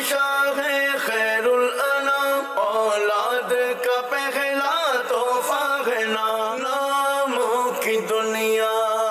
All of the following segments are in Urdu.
شاہ خیر الانام، اولاد کا پہلا تحفہ ہے ناموں کی دنیا۔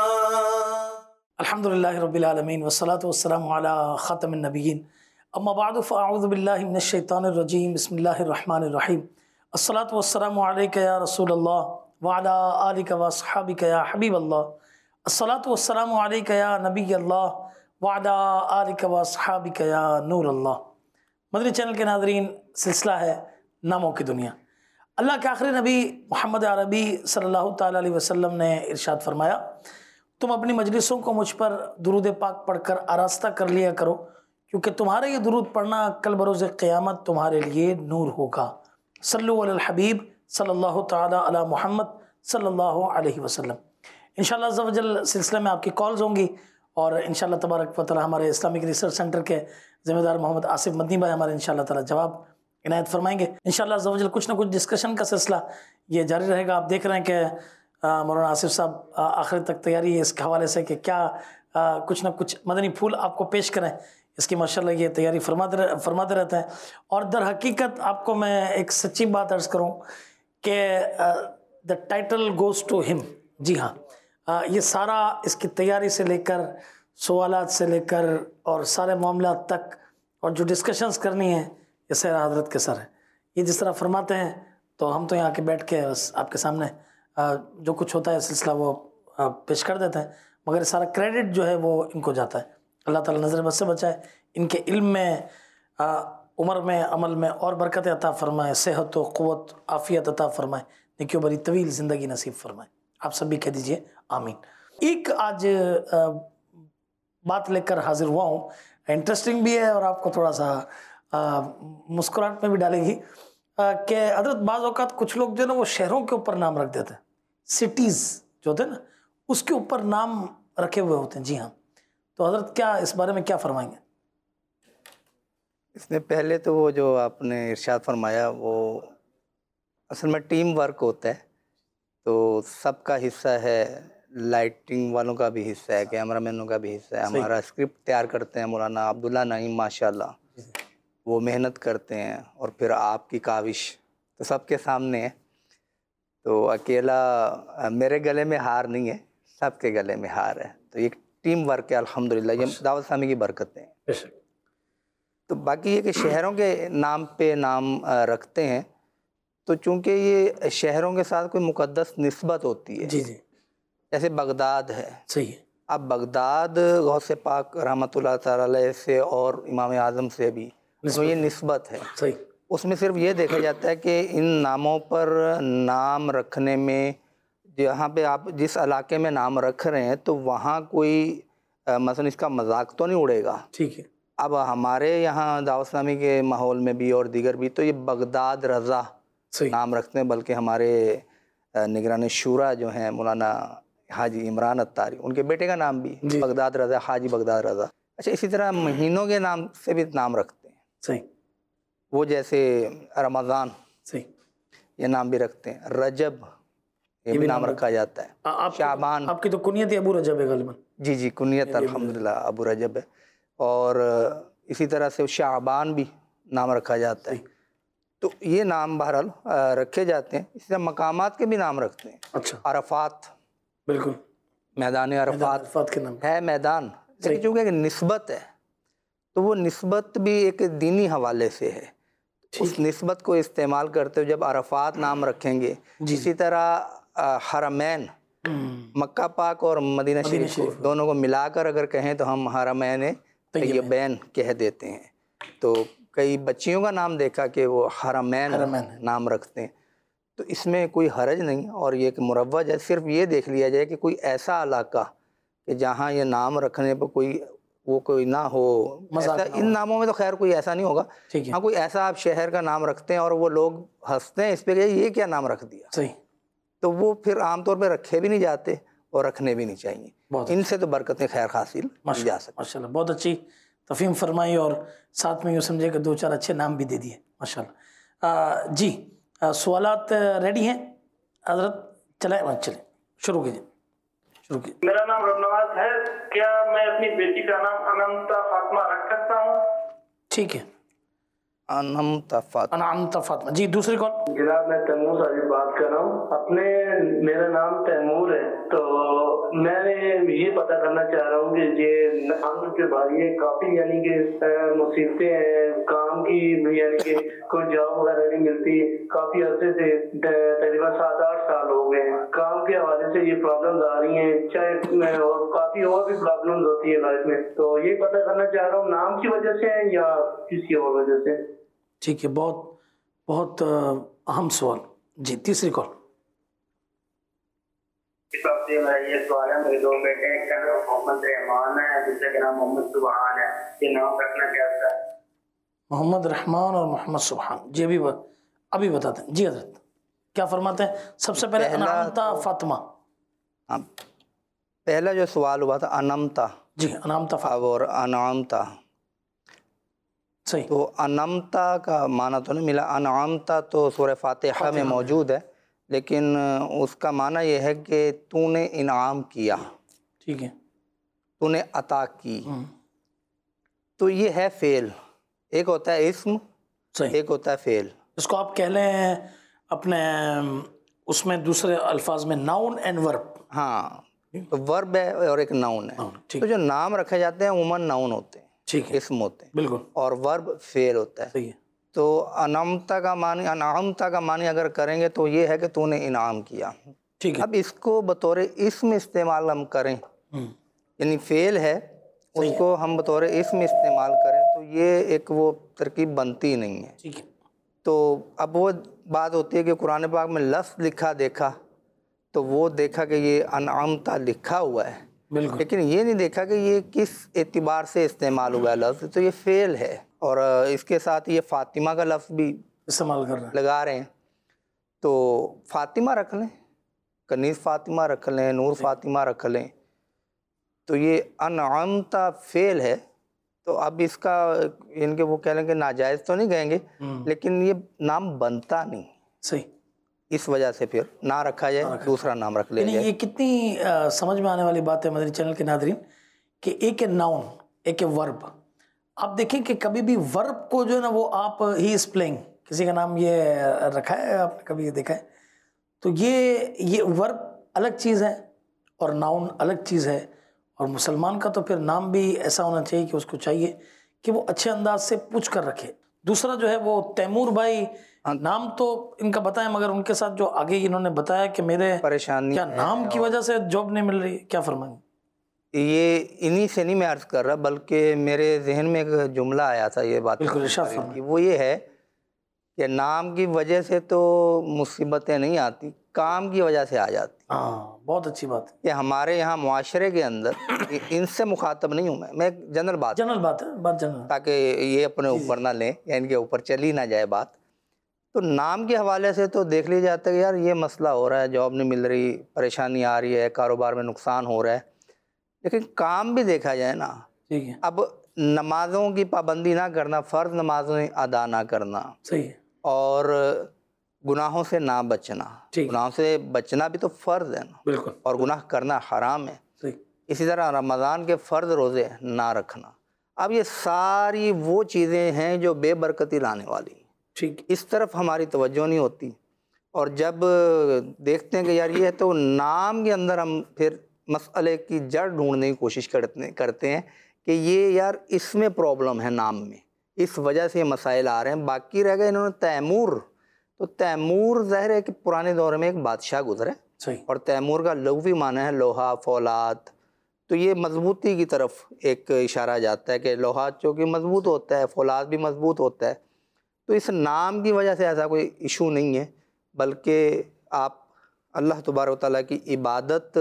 الحمدللہ رب العالمین والصلاة والسلام علی خاتم النبیین، اما بعد فاعوذ باللہ من الشیطان الرجیم، بسم اللہ الرحمن الرحیم۔ الصلاة والسلام علیک یا رسول اللہ وعلی آلک واصحابک یا حبیب اللہ۔ الصلاة والسلام علیک یا نبی اللہ وعلی آلک واصحابک یا نور اللہ۔ مدنی چینل کے ناظرین، سلسلہ ہے ناموں کی دنیا۔ اللہ کے آخری نبی محمد عربی صلی اللہ تعالیٰ علیہ وسلم نے ارشاد فرمایا، تم اپنی مجلسوں کو مجھ پر درود پاک پڑھ کر آراستہ کر لیا کرو، کیونکہ تمہارا یہ درود پڑھنا کل بروز قیامت تمہارے لیے نور ہوگا۔ صلو علی الحبیب صلی اللہ تعالیٰ علی محمد صلی اللہ علیہ وسلم۔ انشاءاللہ عز و جل سلسلے میں آپ کی کالز ہوں گی، اور انشاءاللہ تبارک و تعالیٰ ہمارے اسلامک ریسرچ سینٹر کے ذمہ دار محمد آصف مدنی بھائی ہمارے انشاءاللہ تعالیٰ جواب عنایت فرمائیں گے۔ انشاءاللہ عز و جل کچھ نہ کچھ ڈسکشن کا سلسلہ یہ جاری رہے گا۔ آپ دیکھ رہے ہیں کہ مولانا آصف صاحب آخر تک تیاری ہے اس کے حوالے سے کہ کیا کچھ نہ کچھ مدنی پھول آپ کو پیش کریں، اس کی ماشاءاللہ یہ تیاری فرماتے رہتے ہیں۔ اور در حقیقت آپ کو میں ایک سچی بات عرض کروں کہ دا ٹائٹل گوز ٹو ہم۔ جی ہاں، یہ سارا اس کی تیاری سے لے کر سوالات سے لے کر اور سارے معاملات تک اور جو ڈسکشنز کرنی ہے یہ سیر حضرت کے سر ہے۔ یہ جس طرح فرماتے ہیں تو ہم تو یہاں کے بیٹھ کے بس آپ کے سامنے جو کچھ ہوتا ہے سلسلہ وہ پیش کر دیتے ہیں، مگر سارا کریڈٹ جو ہے وہ ان کو جاتا ہے۔ اللہ تعالیٰ نظر بد سے بچائے، ان کے علم میں، عمر میں، عمل میں اور برکت عطا فرمائے، صحت و قوت عافیت عطا فرمائے، نیکی و بری طویل زندگی نصیب فرمائے۔ آپ سب بھی کہہ دیجئے آمین۔ ایک آج بات لے کر حاضر ہوا ہوں، انٹرسٹنگ بھی ہے اور آپ کو تھوڑا سا مسکراہٹ میں بھی ڈالے گی کہ حضرت بعض اوقات کچھ لوگ جو ہے نا وہ شہروں کے اوپر نام رکھ دیتے ہیں، سٹیز جو ہوتے ہیں نا اس کے اوپر نام رکھے ہوئے ہوتے ہیں۔ جی ہاں، تو حضرت کیا اس بارے میں کیا فرمائیں گے؟ اس میں پہلے تو وہ جو آپ نے ارشاد فرمایا وہ اصل میں ٹیم ورک ہوتا ہے، تو سب کا حصہ ہے، لائٹنگ والوں کا بھی حصہ ہے، کیمرہ مینوں کا بھی حصہ ہے۔ ہمارا اسکرپٹ تیار کرتے ہیں مولانا عبداللہ نعیم ماشاءاللہ، وہ محنت کرتے ہیں، اور پھر آپ کی کاوش تو سب کے سامنے ہے۔ تو اکیلا میرے گلے میں ہار نہیں ہے، سب کے گلے میں ہار ہے، تو ایک ٹیم ورک ہے الحمدللہ، یہ دعوت اسلامی کی برکتیں ہیں۔ تو باقی یہ کہ شہروں کے نام پہ نام رکھتے ہیں، تو چونکہ یہ شہروں کے ساتھ کوئی مقدس نسبت ہوتی ہے، جی جی، جیسے بغداد ہے۔ صحیح ہے۔ اب بغداد غوث پاک رحمۃ اللہ تعالی علیہ سے اور امام اعظم سے بھی تو یہ نسبت ہے، صحیح۔ اس میں صرف یہ دیکھا جاتا ہے کہ ان ناموں پر نام رکھنے میں، جہاں پہ آپ جس علاقے میں نام رکھ رہے ہیں تو وہاں کوئی مثلا اس کا مذاق تو نہیں اڑے گا۔ ٹھیک ہے۔ اب ہمارے یہاں دعوت اسلامی کے ماحول میں بھی اور دیگر بھی تو یہ بغداد رضا نام رکھتے ہیں، بلکہ ہمارے نگران شورا جو ہیں مولانا حاجی عمران اتاری، ان کے بیٹے کا نام بھی بغداد رضا، حاجی بغداد رضا۔ اچھا، اسی طرح مہینوں کے نام سے بھی نام رکھتے ہیں، صحیح، وہ جیسے رمضان، صحیح، یہ نام بھی رکھتے ہیں، رجب یہ بھی نام رکھا جاتا ہے، شعبان۔ آپ کی تو کنیت ہی ابو رجب ہے غالباً۔ جی جی، کنیت الحمدللہ ابو رجب ہے، اور اسی طرح سے شعبان بھی نام رکھا جاتا ہے۔ تو یہ نام بہرحال رکھے جاتے ہیں۔ اسی طرح مقامات کے بھی نام رکھتے ہیں۔ اچھا، عرفات، بالکل، میدان عرفات کے نام ہے میدان، لیکن چونکہ ایک نسبت ہے تو وہ نسبت بھی ایک دینی حوالے سے ہے، اس نسبت کو استعمال کرتے ہوئے جب عرفات نام رکھیں گے۔ اسی طرح حرمین، مکہ پاک اور مدینہ شریف کو دونوں کو ملا کر اگر کہیں تو ہم حرمین طیبین کہہ دیتے ہیں۔ تو کئی بچیوں کا نام دیکھا کہ وہ حرمین نام رکھتے ہیں، تو اس میں کوئی حرج نہیں، اور یہ کہ مروج ہے، صرف یہ دیکھ لیا جائے کہ کوئی ایسا علاقہ کہ جہاں یہ نام رکھنے پہ کوئی نہ ہو، ان ناموں میں تو خیر کوئی ایسا نہیں ہوگا۔ ہاں، کوئی ایسا آپ شہر کا نام رکھتے ہیں اور وہ لوگ ہنستے ہیں اس پہ کہ یہ کیا نام رکھ دیا، صحیح، تو وہ پھر عام طور پہ رکھے بھی نہیں جاتے اور رکھنے بھی نہیں چاہیے، ان سے تو برکتیں خیر حاصل کی جا سکتی۔ ماشاءاللہ، بہت اچھی تفہیم فرمائی، اور ساتھ میں یوں سمجھے کہ دو چار اچھے نام بھی دے دیے ماشاءاللہ۔ جی، سوالات ریڈی ہیں حضرت؟ چلیں شروع کیجیے۔ میرا نام ربنواز ہے، کیا میں اپنی بیٹی کا نام اننتا فاطمہ رکھ سکتا ہوں؟ ٹھیک ہے، انعمت فاطمہ. انعمت فاطمہ. جی دوسری کال. جناب میں تیمور صاحب بات کر رہا ہوں. میرا نام تیمور ہے. تو میں نے یہ پتہ کرنا چاہ رہا ہوں کہ یہ نام کے بعد یہ کافی یعنی کہ مصیبتیں ہیں, کام کی یعنی کہ کوئی جاب وغیرہ نہیں ملتی. کافی عرصے سے تقریباً 7-8 سال ہو گئے ہیں. کام کے حوالے سے یہ پرابلمز آ رہی ہیں, چاہے اور کافی اور بھی پرابلمز ہوتی ہیں لائف میں. تو یہ پتہ کرنا چاہ رہا ہوں نام کی وجہ سے ہے یا کسی اور وجہ سے. ٹھیک ہے, بہت بہت اہم سوال. جی تیسری کال. اس وقت میرا یہ سوال ہے, میرے 2 بیٹے ہیں, ایک کا نام محمد رحمان ہے, دوسرے کا نام محمد سبحان ہے. یہ نام رکھنا کیسا ہے؟ محمد رحمان اور محمد سبحان. جی ابھی بتاتے ہیں. جی حضرت کیا فرماتے ہیں؟ سب سے پہلے انعمت فاطمہ. پہلا جو سوال ہوا تھا انمتا. جی انعمت فاطمہ اور انعمتا, صحیح. تو انمتا کا معنی تو نہیں ملا. انعمتا تو سورہ فاتحہ میں موجود ہے, لیکن اس کا معنی یہ ہے کہ تو نے انعام کیا, ٹھیک ہے, تو نے عطا کی. تو یہ ہے فعل. ایک ہوتا ہے اسم, صحیح. ایک ہوتا ہے فعل. اس کو آپ کہہ لیں اپنے اس میں دوسرے الفاظ میں ناؤن اینڈ ورب. ہاں, تو ورب ہے اور ایک ناؤن ہے. تو جو نام رکھے جاتے ہیں عموماً ناؤن ہوتے ہیں, ٹھیک ہے, اسم ہوتے ہیں, بالکل, اور ورب فعل ہوتا ہے. صحیح ہے. تو انعمتا کا معنی اگر کریں گے تو یہ ہے کہ تو نے انعام کیا. ٹھیک ہے. اب اس کو بطور اسم استعمال ہم کریں, یعنی فعل ہے, اس کو ہم بطور اسم استعمال کریں تو یہ ایک وہ ترکیب بنتی نہیں ہے. ٹھیک ہے. تو اب وہ بات ہوتی ہے کہ قرآن پاک میں لفظ لکھا دیکھا تو وہ دیکھا کہ یہ انعمتا لکھا ہوا ہے, بالکل, لیکن یہ نہیں دیکھا کہ یہ کس اعتبار سے استعمال ہوا ہے لفظ. تو یہ فعل ہے, اور اس کے ساتھ یہ فاطمہ کا لفظ بھی استعمال کر رہے ہیں, لگا رہے ہیں. تو فاطمہ رکھ لیں, کنیز فاطمہ رکھ لیں, نور فاطمہ رکھ لیں. تو یہ انعمتا فعل ہے. تو اب اس کا ان کے وہ کہہ لیں کہ ناجائز تو نہیں کہیں گے, لیکن یہ نام بنتا نہیں. صحیح. اس وجہ سے پھر نہ رکھا جائے, دوسرا نام رکھ لیا جائے. یہ کتنی سمجھ میں آنے والی بات ہے مدنی چینل کے ناظرین کہ ایک ہے ناؤن, ایک ہے ورب. آپ دیکھیں کہ کبھی بھی ورب کو جو ہے نا وہ آپ ہی از پلینگ, کسی کا نام یہ رکھا ہے آپ نے کبھی یہ دیکھا ہے؟ تو یہ ورب الگ چیز ہے اور ناؤن الگ چیز ہے. اور مسلمان کا تو پھر نام بھی ایسا ہونا چاہیے کہ اس کو چاہیے کہ وہ اچھے انداز سے پوچھ کر رکھے. دوسرا جو ہے وہ تیمور بھائی, نام تو ان کا بتائیں, مگر ان کے ساتھ جو آگے انہوں نے بتایا کہ میرے پریشانی کیا نام کی وجہ سے جاب نہیں مل رہی, کیا فرمائیں؟ یہ انہی سے نہیں میں عرض کر رہا, بلکہ میرے ذہن میں ایک جملہ آیا تھا یہ بات, وہ یہ ہے کہ نام کی وجہ سے تو مصیبتیں نہیں آتی, کام کی وجہ سے آ جاتی. ہاں, بہت اچھی بات ہے. کہ ہمارے یہاں معاشرے کے اندر ان سے مخاطب نہیں ہوں میں ایک جنرل بات جنرل, تاکہ یہ اپنے اوپر نہ لیں یا ان کے اوپر چلی نہ جائے بات. تو نام کے حوالے سے تو دیکھ لیا جاتا ہے کہ یار یہ مسئلہ ہو رہا ہے, جاب نہیں مل رہی, پریشانی آ رہی ہے, کاروبار میں نقصان ہو رہا ہے. لیکن کام بھی دیکھا جائے نا, ٹھیک ہے, اب نمازوں کی پابندی نہ کرنا, فرض نمازیں ادا نہ کرنا, صحیح ہے, اور گناہوں سے نہ بچنا, گناہوں سے بچنا بھی تو فرض ہے نا, بالکل, اور گناہ کرنا حرام ہے. صحیح. اسی طرح رمضان کے فرض روزے نہ رکھنا. اب یہ ساری وہ چیزیں ہیں جو بے برکتی لانے والی, ٹھیک, اس طرف ہماری توجہ نہیں ہوتی. اور جب دیکھتے ہیں کہ یار یہ ہے, تو نام کے اندر ہم پھر مسئلے کی جڑ ڈھونڈنے کی کوشش کرتے ہیں کہ یہ یار اس میں پرابلم ہے نام میں, اس وجہ سے یہ مسائل آ رہے ہیں. باقی رہ گئے انہوں نے تیمور, تو تیمور ظاہر ہے کہ پرانے دور میں ایک بادشاہ گزرے, صحیح, اور تیمور کا لغوی معنی ہے لوہا, فولاد. تو یہ مضبوطی کی طرف ایک اشارہ جاتا ہے کہ لوہا چونکہ مضبوط ہوتا ہے, فولاد بھی مضبوط ہوتا ہے. تو اس نام کی وجہ سے ایسا کوئی ایشو نہیں ہے, بلکہ آپ اللہ تبارک و تعالیٰ کی عبادت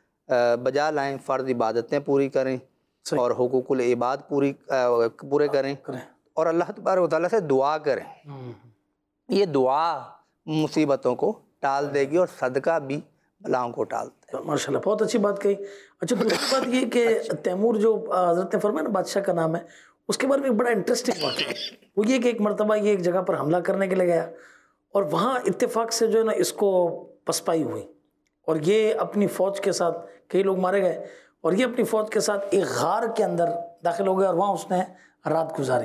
بجا لائیں, فرض عبادتیں پوری کریں, اور حقوق العباد پورے کریں, اور اللہ تبارک و تعالیٰ سے دعا کریں. یہ دعا مصیبتوں کو ٹال دے گی, اور صدقہ بھی بلاؤں کو ٹالتا ہے. ماشاء اللہ, بہت اچھی بات کہی. اچھا, دوسری بات یہ کہ تیمور جو حضرت نے فرمایا نا بادشاہ کا نام ہے, اس کے بارے میں ایک بڑا انٹرسٹنگ بات ہے. وہ یہ کہ ایک مرتبہ یہ ایک جگہ پر حملہ کرنے کے لیے گیا, اور وہاں اتفاق سے جو ہے نا اس کو پسپائی ہوئی, اور یہ اپنی فوج کے ساتھ, کئی لوگ مارے گئے, اور یہ اپنی فوج کے ساتھ ایک غار کے اندر داخل ہو گیا, اور وہاں اس نے رات گزاری.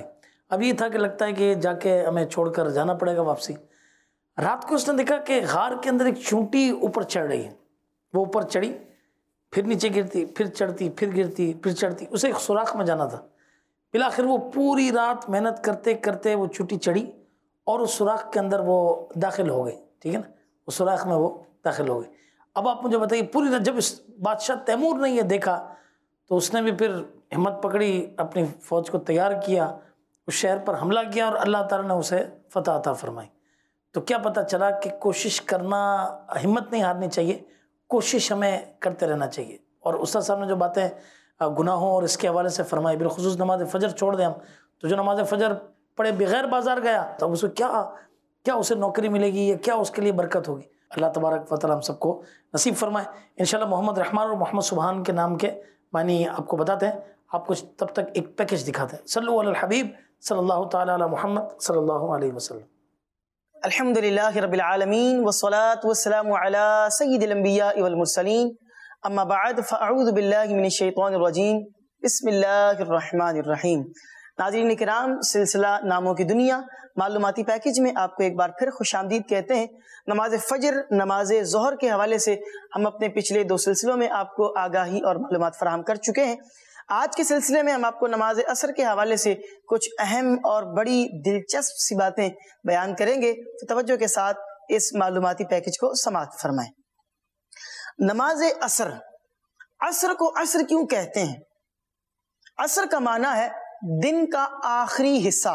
اب یہ تھا کہ لگتا ہے کہ جا کے ہمیں چھوڑ کر جانا پڑے گا واپسی. رات کو اس نے دیکھا کہ غار کے اندر ایک چونٹی اوپر چڑھ رہی ہے. وہ اوپر چڑھی، پھر نیچے گرتی، پھر چڑھتی، پھر گرتی، پھر چڑھتی. اسے ایک سوراخ میں جانا تھا. بالآخر وہ پوری رات محنت کرتے کرتے وہ چونٹی چڑھی اور اس سوراخ کے اندر وہ داخل ہو گئی. ٹھیک ہے نا، اس سوراخ میں وہ داخل ہو گئی. اب آپ مجھے بتائیے، پوری رات جب اس بادشاہ تیمور نے یہ دیکھا تو اس نے بھی پھر ہمت پکڑی، اپنی فوج کو تیار کیا، اس شہر پر حملہ کیا اور اللہ تعالیٰ نے اسے فتح عطا فرمائی. تو کیا پتہ چلا کہ کوشش کرنا، ہمت نہیں ہارنی چاہیے، کوشش ہمیں کرتے رہنا چاہیے. اور استاد صاحب نے جو باتیں گناہوں اور اس کے حوالے سے فرمائی، بالخصوص نماز فجر چھوڑ دیں ہم تو جو نماز فجر پڑھے بغیر بازار گیا تو اس کو کیا اسے نوکری ملے گی یا کیا اس کے لیے برکت ہوگی. اللہ تبارک و تعالیٰ ہم سب کو نصیب فرمائے. انشاءاللہ محمد رحمان اور محمد سبحان کے نام کے معنی آپ کو بتاتے ہیں. آپ کو تب تک ایک پیکج دکھاتے ہیں. صلو علی الحبیب صلی اللہ تعالیٰ علی محمد صلی اللہ علیہ وسلم. الحمدللہ رب العالمین والصلاة والسلام علی سید الانبیاء والمرسلین، اما بعد فاعوذ باللہ من الشیطان الرجیم، بسم اللہ الرحمن الرحیم. ناظرین کرام، سلسلہ ناموں کی دنیا معلوماتی پیکج میں آپ کو ایک بار پھر خوش آمدید کہتے ہیں. نماز فجر، نماز ظہر کے حوالے سے ہم اپنے پچھلے 2 سلسلوں میں آپ کو آگاہی اور معلومات فراہم کر چکے ہیں. آج کے سلسلے میں ہم آپ کو نماز عصر کے حوالے سے کچھ اہم اور بڑی دلچسپ سی باتیں بیان کریں گے. تو توجہ کے ساتھ اس معلوماتی پیکج کو سماعت فرمائیں. نماز عصر، عصر کو عصر کیوں کہتے ہیں؟ عصر کا معنی ہے دن کا آخری حصہ.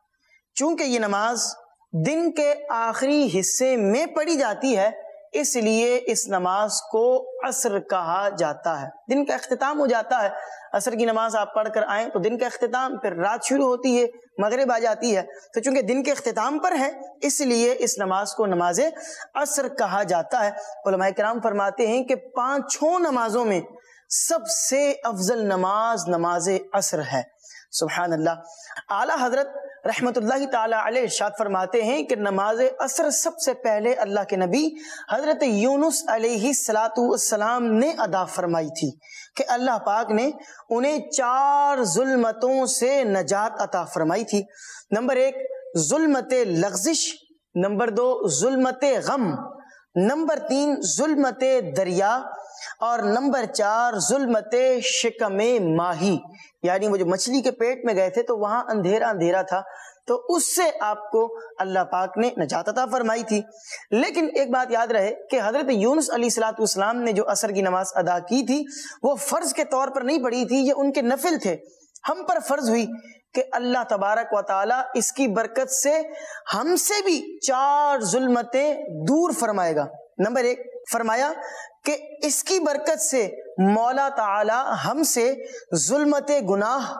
چونکہ یہ نماز دن کے آخری حصے میں پڑھی جاتی ہے، اس لیے اس نماز کو عصر کہا جاتا ہے. دن کا اختتام ہو جاتا ہے، عصر کی نماز آپ پڑھ کر آئیں تو دن کا اختتام، پھر رات شروع ہوتی ہے، مغرب آ جاتی ہے. تو چونکہ دن کے اختتام پر ہے اس لیے اس نماز کو نماز عصر کہا جاتا ہے. علماء کرام فرماتے ہیں کہ 5 نمازوں میں سب سے افضل نماز نماز عصر ہے. سبحان اللہ. اعلیٰ حضرت رحمت اللہ تعالی علیہ ارشاد فرماتے ہیں کہ نماز عصر سب سے پہلے اللہ کے نبی حضرت یونس علیہ السلام نے ادا فرمائی تھی کہ اللہ پاک نے انہیں 4 ظلمتوں سے نجات عطا فرمائی تھی. نمبر 1 ظلمت لغزش، نمبر 2 ظلمت غم، نمبر 3 ظلمت دریا، اور نمبر 4 ظلمت شکم ماہی. یعنی وہ جو مچھلی کے پیٹ میں گئے تھے تو وہاں اندھیرا تھا، تو اس سے آپ کو اللہ پاک نے نجات عطا فرمائی تھی. لیکن ایک بات یاد رہے کہ حضرت یونس علیہ السلام نے جو عصر کی نماز ادا کی تھی وہ فرض کے طور پر نہیں پڑھی تھی، یہ ان کے نفل تھے. ہم پر فرض ہوئی کہ اللہ تبارک و تعالی اس کی برکت سے ہم سے بھی 4 ظلمتیں دور فرمائے گا. نمبر 1 فرمایا کہ اس کی برکت سے مولا تعالی ہم سے ظلمت گناہ،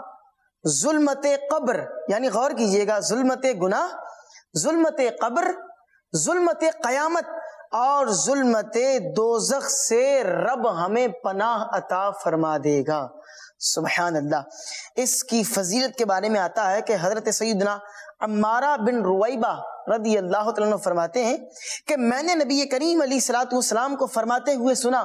ظلمت قبر، یعنی غور کیجئے گا، ظلمت گناہ، ظلمت قبر، ظلمت قیامت اور ظلمت دوزخ سے رب ہمیں پناہ عطا فرما دے گا. سبحان اللہ. اس کی فضیلت کے بارے میں آتا ہے کہ حضرت سیدنا عمارہ بن رویبہ رضی اللہ تعالیٰ عنہ فرماتے ہیں کہ میں نے نبی کریم علیہ السلام کو فرماتے ہوئے سنا،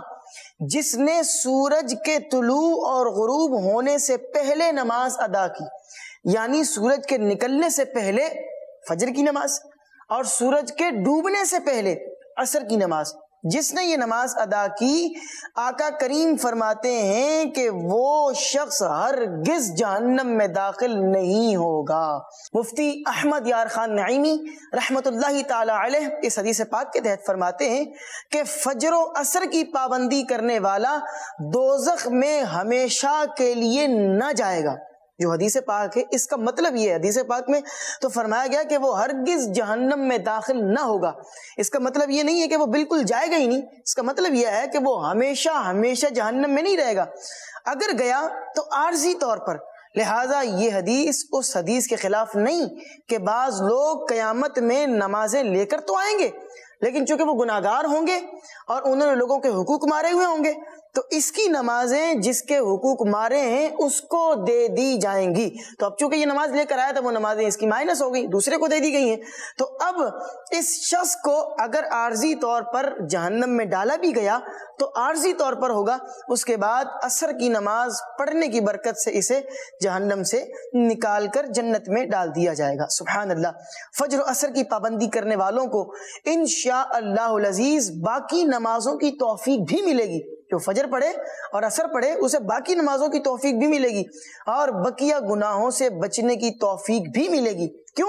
جس نے سورج کے طلوع اور غروب ہونے سے پہلے نماز ادا کی، یعنی سورج کے نکلنے سے پہلے فجر کی نماز اور سورج کے ڈوبنے سے پہلے عصر کی نماز، جس نے یہ نماز ادا کی، آقا کریم فرماتے ہیں کہ وہ شخص ہرگز جہنم میں داخل نہیں ہوگا. مفتی احمد یار خان نعیمی رحمت اللہ تعالی علیہ اس حدیث پاک کے تحت فرماتے ہیں کہ فجر و عصر کی پابندی کرنے والا دوزخ میں ہمیشہ کے لیے نہ جائے گا. جو حدیث پاک ہے اس کا مطلب یہ ہے، حدیث پاک میں تو فرمایا گیا کہ وہ ہرگز جہنم میں داخل نہ ہوگا. اس کا مطلب یہ نہیں ہے کہ وہ بالکل جائے گا ہی نہیں، اس کا مطلب یہ ہے کہ وہ ہمیشہ جہنم میں نہیں رہے گا. اگر گیا تو عارضی طور پر. لہٰذا یہ حدیث اس حدیث کے خلاف نہیں کہ بعض لوگ قیامت میں نمازیں لے کر تو آئیں گے، لیکن چونکہ وہ گناہگار ہوں گے اور انہوں نے لوگوں کے حقوق مارے ہوئے ہوں گے تو اس کی نمازیں جس کے حقوق مارے ہیں اس کو دے دی جائیں گی. تو اب چونکہ یہ نماز لے کر آیا تھا وہ نمازیں اس کی مائنس ہو گئی, دوسرے کو دے دی گئی ہیں. تو اب اس شخص کو اگر عارضی طور پر جہنم میں ڈالا بھی گیا تو عارضی طور پر ہوگا, اس کے بعد عصر کی نماز پڑھنے کی برکت سے اسے جہنم سے نکال کر جنت میں ڈال دیا جائے گا. سبحان اللہ. فجر و عصر کی پابندی کرنے والوں کو انشاءاللہ العزیز باقی نمازوں کی توفیق بھی ملے گی. جو فجر پڑھے اور عصر پڑھے اسے باقی نمازوں کی توفیق بھی ملے گی اور بقیہ گناہوں سے بچنے کی توفیق بھی ملے گی. کیوں؟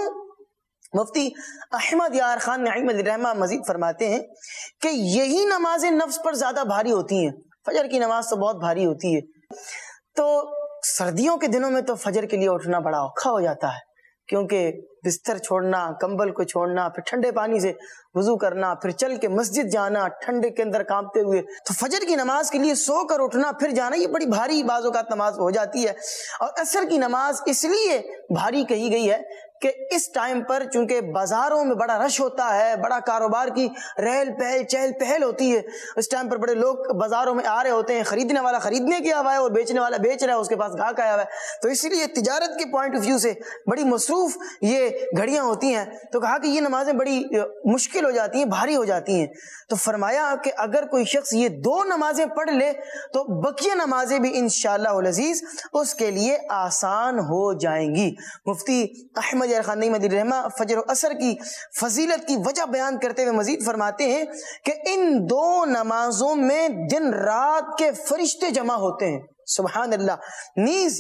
مفتی احمد یار خان نعیم علیہ الرحمہ مزید فرماتے ہیں کہ یہی نمازیں نفس پر زیادہ بھاری ہوتی ہیں. فجر کی نماز تو بہت بھاری ہوتی ہے, تو سردیوں کے دنوں میں تو فجر کے لیے اٹھنا بڑا اوکھا ہو جاتا ہے, کیونکہ بستر چھوڑنا, کمبل کو چھوڑنا, پھر ٹھنڈے پانی سے وضو کرنا, پھر چل کے مسجد جانا ٹھنڈے کے اندر کانپتے ہوئے, تو فجر کی نماز کے لیے سو کر اٹھنا پھر جانا یہ بڑی بھاری بعض اوقات نماز ہو جاتی ہے. اور عصر کی نماز اس لیے بھاری کہی گئی ہے کہ اس ٹائم پر چونکہ بازاروں میں بڑا رش ہوتا ہے, بڑا کاروبار کی رہل پہل چہل پہل ہوتی ہے, اس ٹائم پر بڑے لوگ بازاروں میں آ رہے ہوتے ہیں, خریدنے والا خریدنے کے آیا ہے اور بیچنے والا بیچ رہا ہے, اس کے پاس گاہک آیا ہوا ہے, تو اس لیے تجارت کے پوائنٹ آف ویو سے بڑی مصروف یہ گھڑیاں ہوتی ہیں. تو کہا کہ یہ نمازیں بڑی مشکل ہو جاتی ہیں, بھاری ہو جاتی ہیں. تو فرمایا کہ اگر کوئی شخص یہ دو نمازیں پڑھ لے تو بقیہ نمازیں بھی انشاءاللہ العزیز اس کے لیے آسان ہو جائیں گی. مفتی احمد خان نعیم علیہ الرحمہ فجر و عصر کی فضیلت کی وجہ بیان کرتے ہوئے مزید فرماتے ہیں کہ ان دو نمازوں میں دن رات کے فرشتے جمع ہوتے ہیں. سبحان اللہ. نیز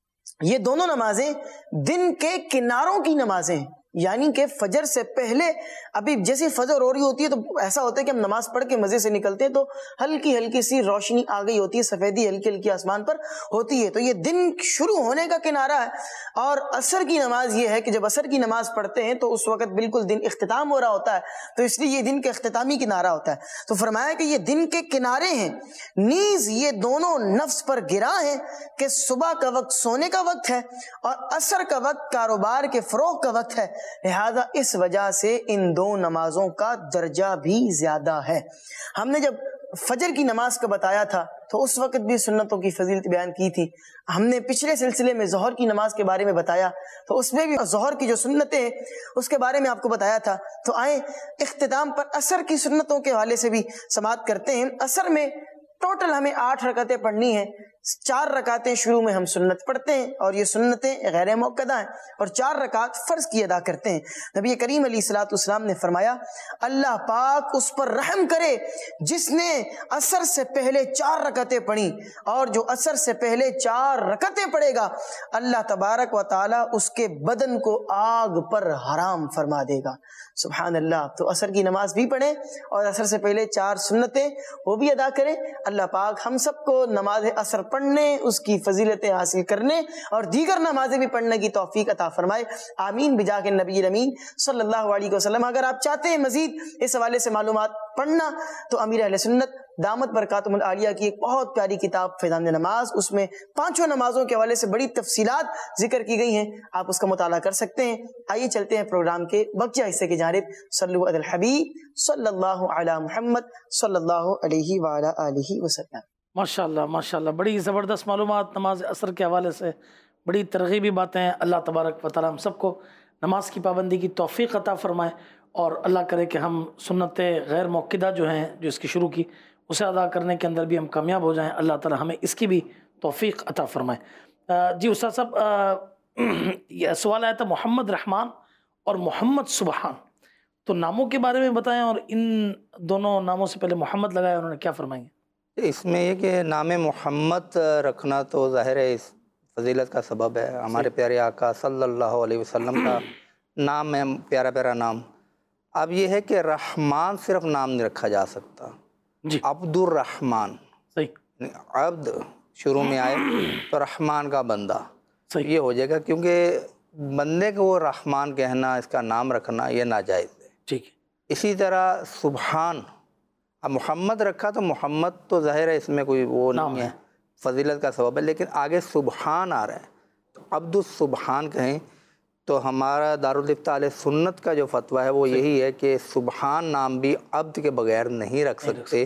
یہ دونوں نمازیں دن کے کناروں کی نمازیں ہیں, یعنی کہ فجر سے پہلے ابھی جیسے فجر ہو رہی ہوتی ہے تو ایسا ہوتا ہے کہ ہم نماز پڑھ کے مزے سے نکلتے ہیں تو ہلکی ہلکی سی روشنی آ گئی ہوتی ہے, سفیدی ہلکی ہلکی آسمان پر ہوتی ہے, تو یہ دن شروع ہونے کا کنارہ ہے. اور عصر کی نماز یہ ہے کہ جب عصر کی نماز پڑھتے ہیں تو اس وقت بالکل دن اختتام ہو رہا ہوتا ہے, تو اس لیے یہ دن کے اختتامی کنارہ ہوتا ہے. تو فرمایا کہ یہ دن کے کنارے ہیں, نیز یہ دونوں نفس پر گرا ہیں کہ صبح کا وقت سونے کا وقت ہے اور عصر کا وقت کاروبار کے فروغ کا وقت ہے, لہذا اس وجہ سے ان دو نمازوں کا درجہ بھی زیادہ ہے. ہم نے جب فجر کی نماز کا بتایا تھا تو اس وقت بھی سنتوں کی فضیلت بیان کی تھی. ہم نے پچھلے سلسلے میں ظہر کی نماز کے بارے میں بتایا تو اس میں بھی ظہر کی جو سنتیں ہیں اس کے بارے میں آپ کو بتایا تھا. تو آئیں اختتام پر عصر کی سنتوں کے حوالے سے بھی سماعت کرتے ہیں. عصر میں ٹوٹل ہمیں 8 رکعتیں پڑھنی ہیں. 4 رکعتیں شروع میں ہم سنت پڑھتے ہیں اور یہ سنتیں غیر موقدہ ہیں, اور 4 رکعت فرض کی ادا کرتے ہیں. نبی کریم علیہ الصلوۃ والسلام نے فرمایا اللہ پاک اس پر رحم کرے جس نے عصر سے پہلے 4 رکعتیں پڑھی, اور جو عصر سے پہلے 4 رکعتیں پڑھے گا اللہ تبارک و تعالی اس کے بدن کو آگ پر حرام فرما دے گا. سبحان اللہ. تو عصر کی نماز بھی پڑھیں اور عصر سے پہلے 4 سنتیں وہ بھی ادا کریں. اللہ پاک ہم سب کو نماز عصر پڑھنے, اس کی فضیلتیں حاصل کرنے اور دیگر نمازیں بھی پڑھنے کی توفیق عطا فرمائے. آمین بجاہ النبی الامین صلی اللہ علیہ وسلم. اگر آپ چاہتے ہیں مزید اس حوالے سے معلومات پڑھنا تو امیر اہل سنت دامت برکاتہم العالیہ کی ایک بہت پیاری کتاب فیضان نماز, اس میں 5 نمازوں کے حوالے سے بڑی تفصیلات ذکر کی گئی ہیں, آپ اس کا مطالعہ کر سکتے ہیں. آئیے چلتے ہیں پروگرام کے بقیہ حصے کی جانب. صلو علی الحبیب صلی اللہ علی محمد صلی اللہ علیہ وعلی آلہ وسلم. ماشاءاللہ ماشاءاللہ, بڑی زبردست معلومات نماز عصر کے حوالے سے, بڑی ترغیبی باتیں ہیں. اللہ تبارک و تعالی ہم سب کو نماز کی پابندی کی توفیق عطا فرمائے, اور اللہ کرے کہ ہم سنت غیر موقدہ جو ہیں جو اس کی شروع کی اسے ادا کرنے کے اندر بھی ہم کامیاب ہو جائیں. اللہ تعالی ہمیں اس کی بھی توفیق عطا فرمائے. جی استاد صاحب, یہ سوال آیا تھا محمد رحمان اور محمد سبحان, تو ناموں کے بارے میں بتائیں, اور ان دونوں ناموں سے پہلے محمد لگایا انہوں نے کیا فرمائیں گے؟ اس میں یہ کہ نام محمد رکھنا تو ظاہر ہے اس فضیلت کا سبب ہے. ہمارے پیارے آقا صلی اللہ علیہ وسلم کا نام ہے, پیارا پیارا نام. اب یہ ہے کہ رحمان صرف نام نہیں رکھا جا سکتا, جی عبد الرحمن, صحیح, عبد شروع میں آئے تو رحمان کا بندہ صحیح, یہ ہو جائے گا, کیونکہ بندے کو وہ رحمان کہنا, اس کا نام رکھنا یہ ناجائز ہے. ٹھیک ہے. اسی طرح سبحان, اب محمد رکھا تو محمد تو ظاہر ہے اس میں کوئی وہ نہیں ہے, فضیلت کا سبب ہے, لیکن آگے سبحان آ رہا ہے تو عبد السبحان کہیں. تو ہمارا دارالفتہ علیہ سنت کا جو فتویٰ ہے وہ یہی ہے کہ سبحان نام بھی عبد کے بغیر نہیں رکھ سکتے.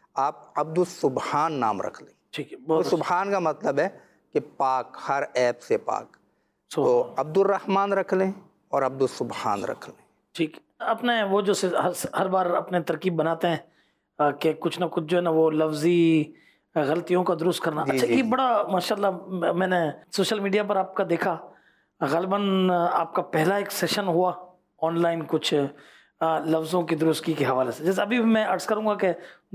آپ عبد السبحان نام رکھ لیں. ٹھیک ہے. تو بہت سبحان کا مطلب ہے کہ پاک، ہر عیب سے پاک. تو عبد الرحمن رکھ لیں اور عبد السبحان رکھ لیں. ٹھیک. اپنے وہ جو ہر بار اپنے ترکیب بناتے ہیں کہ کچھ نہ کچھ جو ہے نا وہ لفظی غلطیوں کا درست کرنا. اچھا یہ بڑا ماشاءاللہ میں نے سوشل میڈیا پر آپ کا دیکھا، غالباً آپ کا پہلا ایک سیشن ہوا آن لائن کچھ لفظوں کی درستگی کے حوالے سے. جیسے ابھی میں عرض کروں گا کہ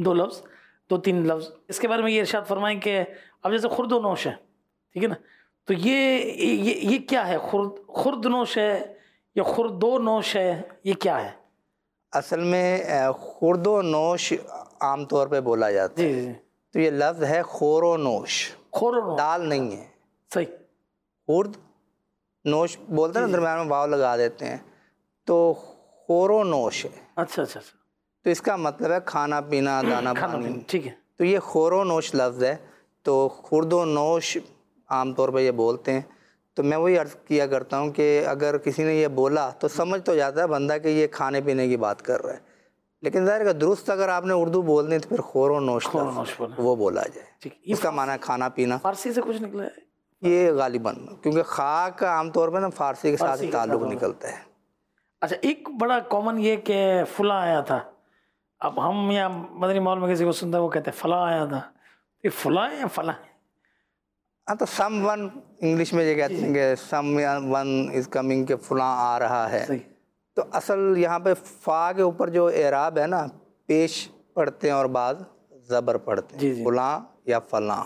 2 لفظ اس کے بارے میں یہ ارشاد فرمائیں کہ اب جیسے خرد و نوش ہے، ٹھیک ہے نا، تو یہ کیا ہے؟ خرد نوش ہے یا خرد و نوش ہے، یہ کیا ہے؟ اصل میں خرد و نوش عام طور پہ بولا جاتا ہے. جی. تو یہ لفظ ہے خور و نوش، خور و نوش دال نہیں ہے. صحیح. خرد نوش بولتے ہیں نا، درمیان میں واو لگا دیتے ہیں، تو خور و نوش ہے. اچھا. تو اس کا مطلب ہے کھانا پینا، دانا پانی. ٹھیک ہے. تو یہ خور و نوش لفظ ہے. تو خرد و نوش عام طور پہ یہ بولتے ہیں. تو میں وہی عرض کیا کرتا ہوں کہ اگر کسی نے یہ بولا تو سمجھ تو جاتا ہے بندہ کہ یہ کھانے پینے کی بات کر رہا ہے، لیکن ظاہر ہے درست اگر آپ نے اردو بولنی تو پھر خور و نوش وہ بولا جائے. اس کا معنی ہے کھانا پینا. فارسی سے کچھ نکلا ہے یہ غالباً، کیونکہ خا کا عام طور پہ نا فارسی کے ساتھ تعلق نکلتا ہے. اچھا ایک بڑا کامن یہ کہ فلاں آیا تھا. اب ہم یا مدنی ماحول میں کسی کو سنتا ہے وہ کہتے ہیں فلاں آیا تھا. یہ فلاں یا فلاں؟ ہاں تو سم ون انگلش میں یہ کہتے ہیں کہ سم ون از کمنگ، کہ فلاں آ رہا ہے. تو اصل یہاں پہ فا کے اوپر جو اعراب ہے نا، پیش پڑھتے ہیں اور بعد زبر پڑھتے ہیں، فلاں یا فلاں.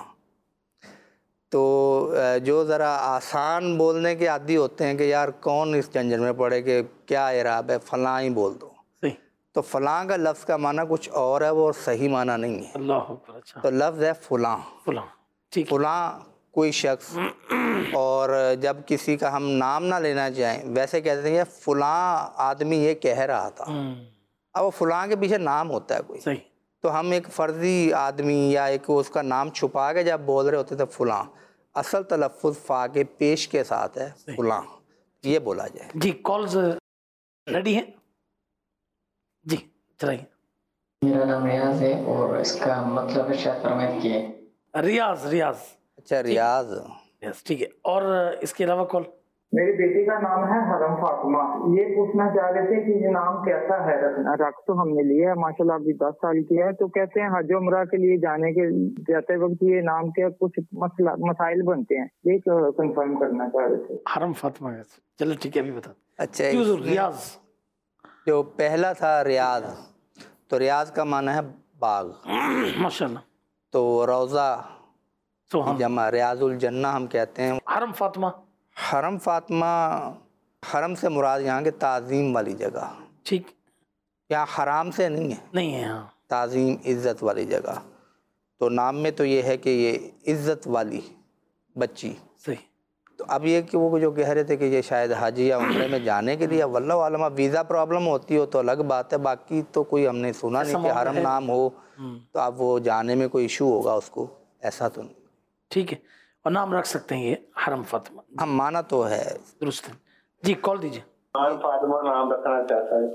تو جو ذرا آسان بولنے کے عادی ہوتے ہیں کہ یار کون اس جھنجھٹ میں پڑے کہ کیا اعراب ہے، فلاں ہی بول دو. تو فلاں کا لفظ کا معنی کچھ اور ہے، وہ صحیح معنی نہیں ہے. اللہ اکبر. اچھا. تو لفظ ہے فلاں. فلاں کوئی شخص. اور جب کسی کا ہم نام نہ لینا چاہیں، ویسے کہتے ہیں فلاں آدمی یہ کہہ رہا تھا. اب وہ فلاں کے پیچھے نام ہوتا ہے کوئی، تو ہم ایک فرضی آدمی یا ایک اس کا نام چھپا کے جب بول رہے ہوتے تھے فلاں، اصل تلفظ فا کے پیش کے ساتھ ہے فلاں، یہ بولا جائے. جی کالز ریڈی ہیں؟ جی چلائیے. میرا نام ریاض ہے اور اس کا مطلب ارشاد فرمائیں کہ ریاض. اچھا ریاض. ٹھیک ہے. اور اس کے علاوہ کال؟ میری بیٹی کا نام ہے حرم فاطمہ. یہ پوچھنا چاہ رہے تھے کہ یہ نام کیسا ہے رکھنا؟ رکھ تو ہم نے لیا ہے ماشاءاللہ، ابھی 10 سال کی ہے. تو کہتے ہیں حج عمرہ کے لیے جانے کے جاتے وقت یہ نام کے کچھ مسائل بنتے ہیں، یہ کنفرم کرنا چاہ رہے تھے. حرم فاطمہ. چلو ٹھیک ہے ابھی بتا. اچھا ریاض جو پہلا تھا ریاض، تو ریاض کا معنی ہے باغ ماشاءاللہ. تو روضہ جمع ریاض الجنہ ہم کہتے ہیں. حرم فاطمہ. حرم فاطمہ، حرم سے مراد یہاں کے تعظیم والی جگہ. ٹھیک. یہاں حرام سے نہیں ہے، ہاں تعظیم عزت والی جگہ. تو نام میں تو یہ ہے کہ یہ عزت والی بچی. صحیح. تو اب یہ کہ وہ جو کہہ رہے تھے کہ یہ شاید حج یا عمرے میں جانے کے لیے، واللہ عالم، ویزا پرابلم ہوتی ہو تو الگ بات ہے، باقی تو کوئی ہم نے سنا نہیں کہ حرم نام ہو تو اب وہ جانے میں کوئی ایشو ہوگا اس کو، ایسا تو نہیں. ٹھیک ہے. اور نام رکھ سکتے ہیں یہ حرم فاطمہ. ہم مانا تو ہے درست ہے. جی کال دیجیے. ایمان فاطمہ نام رکھنا چاہتا ہے.